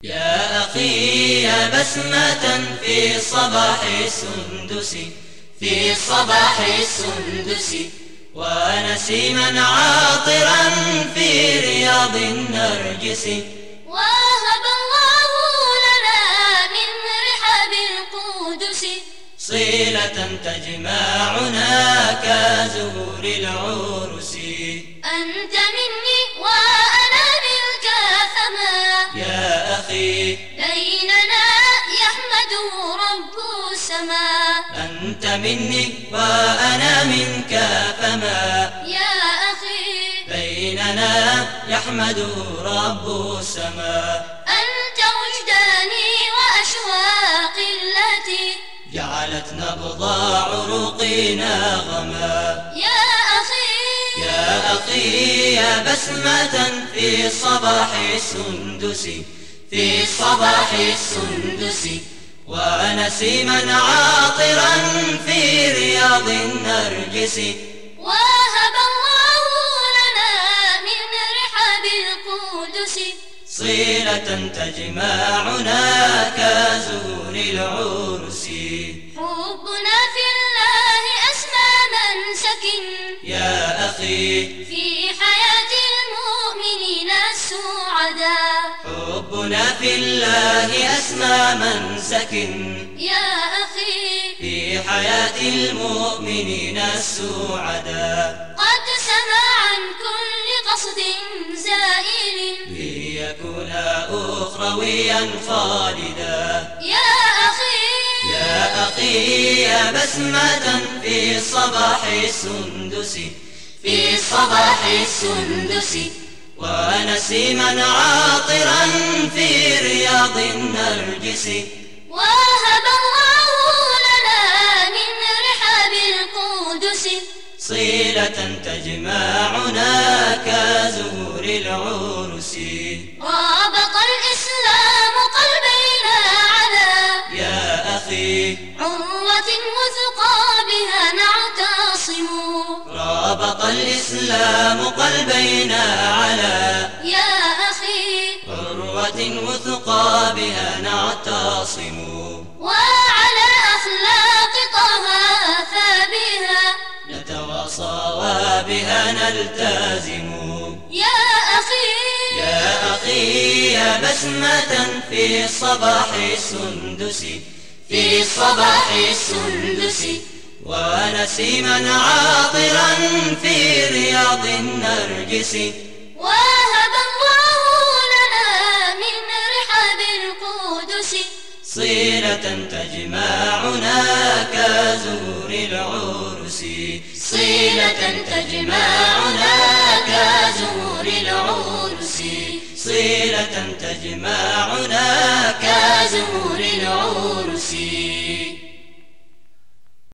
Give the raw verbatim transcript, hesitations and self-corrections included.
يا أخي يا بسمة في صباح السندس، في صباح السندس، ونسيما عاطرا في رياض النرجس. وهب الله لنا من رحاب القدس صلة تجمعنا كزهور العرس. أنت مني وأنا منك، فما يا أخي بيننا يحمد رب السماء. أنت مني وأنا منك، فما يا أخي بيننا يحمد رب السماء. أنت وجداني وأشواقي التي جعلت نبض عروقنا غما. يا أخي يا أخي يا بسمة في صباح السندس، في صباح السندس، ونسيما عاطرا في رياض النرجس. وهب الله لنا من رحاب القدس صلة تجمعنا كزهور العرس. حبنا في الله أسمى منسك يا أخي في حياة المؤمنين السعداء. حبنا في الله أسمى منسك يا أخي في حياة المؤمنين السعداء. قد سمع عن كل قصد زائل ليكون أخرويا خالدا. يا أخي يا أخي يا بسمة في صباح السندس، في صباح السندس، ونسيما عاطرا في رياض النرجس. وهب الله لنا من رحاب القدس صلة تجمعنا كزهور العرس. رابط الإسلام قلبينا على يا أخي عروة وثقى بها نعتصم. رابط الإسلام قلبينا على يا أخي عروة وثقى بها نعتصم. وعلى أخلاق طه فبها نتواصى وبها نلتزم. يا أخي يا أخي يا بسمة في صباح السندس، في صباح السندس، ونسيما عاطرا في رياض النرجس. وهب الله لنا من رحاب القدس صلة تجمعنا كزهور العرس. صلة تجمعنا كزهور العرس. صلة تجمعنا